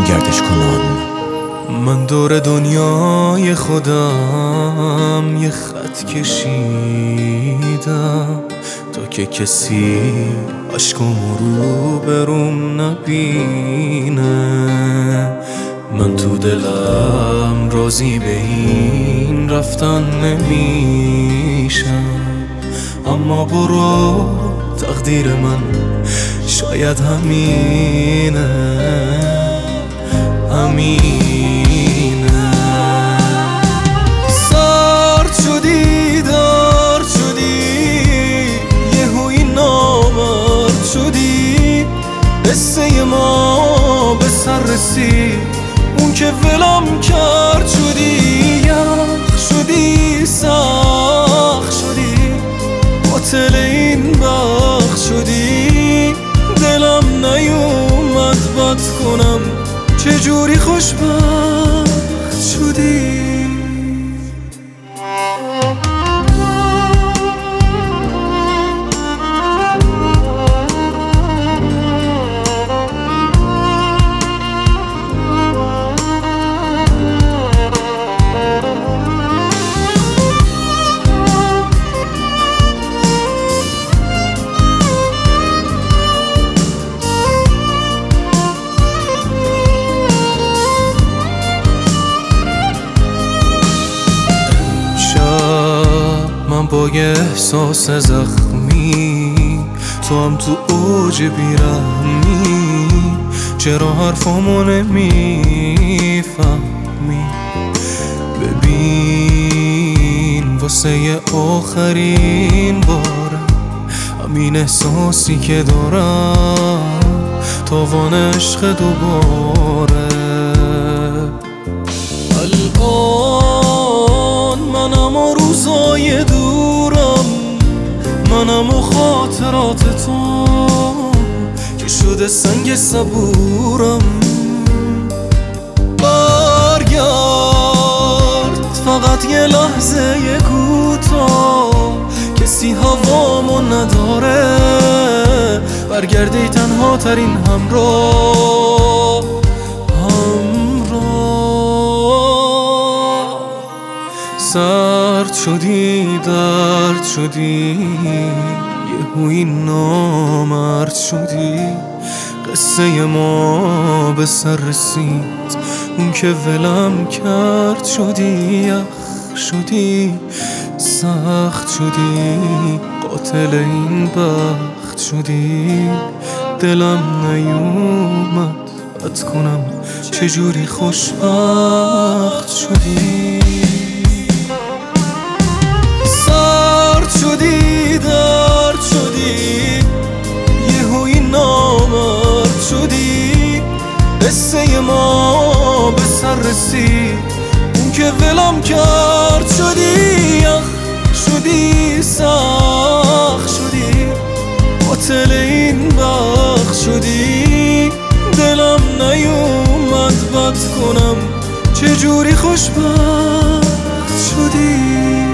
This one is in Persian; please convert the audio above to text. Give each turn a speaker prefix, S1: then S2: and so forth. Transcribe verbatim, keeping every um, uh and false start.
S1: گردش کنان.
S2: من دور دنیای خودم یه خط کشیدم تا که کسی عشقم رو بروم نبینه. من تو دلم راضی به این رفتن نمیشم، اما برو تقدیر من شاید همینه همینه. سرد شدی دار شدی یهویی نامرد شدی، قصه ما به سر رسید اون که ولم کرد. شدی یخ شدی سخت شدی قاتل این بخت شدی، دلم نیومد بد کنم چجوری خوشبخت شدی. با یه احساس زخمی تو هم تو اوج بیرحمی، چرا حرفامو نمیفهمی؟ ببین واسه یه آخرین باره همین احساسی که دارم تاوان عشق دوباره. الان منم و روزای دورم، منم و خاطرات تو که شده سنگ صبورم. برگرد فقط یه لحظه یه کوتاه، کسی هوامو نداره، برگردی تنها ترین همراه همراه. سرد شدی درد شدی یهویی نامرد شدی، قصه ما به سر رسید اون که ولم کرد. شدی یخ شدی سخت شدی قاتل این بخت شدی، دلم نیومد بد کنم چجوری خوشبخت شدی. سرد شدی درد شدی یهویی نامرد شدی، قصه ما به سر رسید اون که ولم کرد. شدی یخ شدی سخت شدی قاتل این بخت شدی، دلم نیومد بد کنم چجوری خوشبخت شدی.